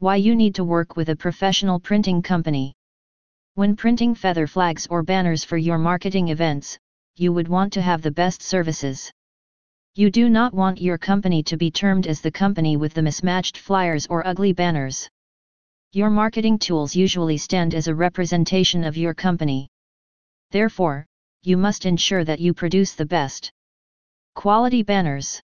Why you need to work with a professional printing company. When printing feather flags or banners for your marketing events, you would want to have the best services. You do not want your company to be termed as the company with the mismatched flyers or ugly banners. Your marketing tools usually stand as a representation of your company. Therefore, you must ensure that you produce the best quality banners.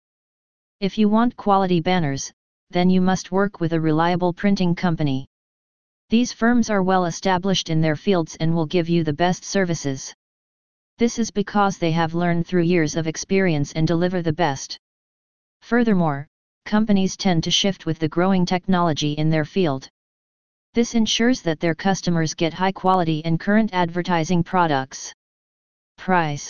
If you want quality banners, then you must work with a reliable printing company. These firms are well established in their fields and will give you the best services. This is because they have learned through years of experience and deliver the best. Furthermore, companies tend to shift with the growing technology in their field. This ensures that their customers get high quality and current advertising products. Price.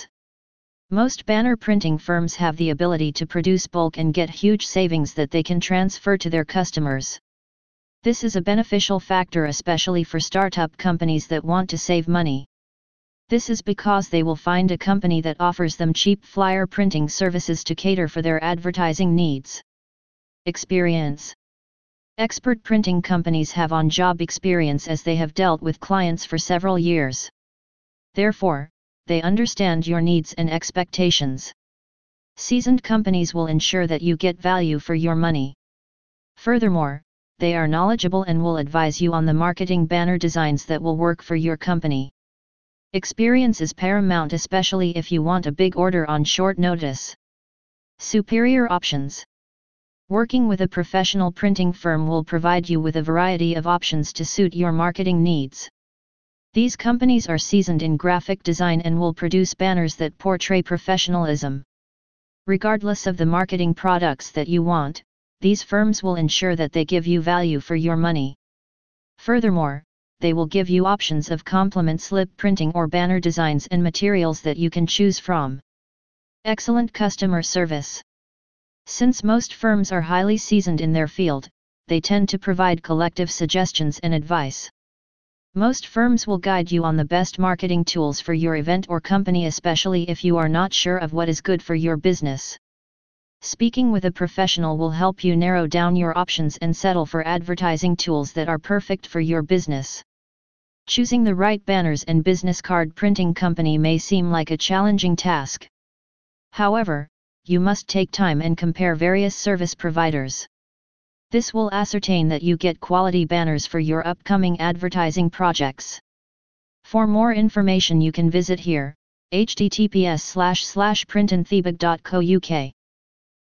Most banner printing firms have the ability to produce bulk and get huge savings that they can transfer to their customers. This is a beneficial factor especially for startup companies that want to save money. This is because they will find a company that offers them cheap flyer printing services to cater for their advertising needs. Experience. Expert printing companies have on-job experience as they have dealt with clients for several years. Therefore, they understand your needs and expectations. Seasoned companies will ensure that you get value for your money. Furthermore, they are knowledgeable and will advise you on the marketing banner designs that will work for your company. Experience is paramount, especially if you want a big order on short notice. Superior options. Working with a professional printing firm will provide you with a variety of options to suit your marketing needs. These companies are seasoned in graphic design and will produce banners that portray professionalism. Regardless of the marketing products that you want, these firms will ensure that they give you value for your money. Furthermore, they will give you options of complement slip printing or banner designs and materials that you can choose from. Excellent customer service. Since most firms are highly seasoned in their field, they tend to provide collective suggestions and advice. Most firms will guide you on the best marketing tools for your event or company, especially if you are not sure of what is good for your business. Speaking with a professional will help you narrow down your options and settle for advertising tools that are perfect for your business. Choosing the right banners and business card printing company may seem like a challenging task. However, you must take time and compare various service providers. This will ascertain that you get quality banners for your upcoming advertising projects. For more information you can visit here, https://printandthebag.co.uk.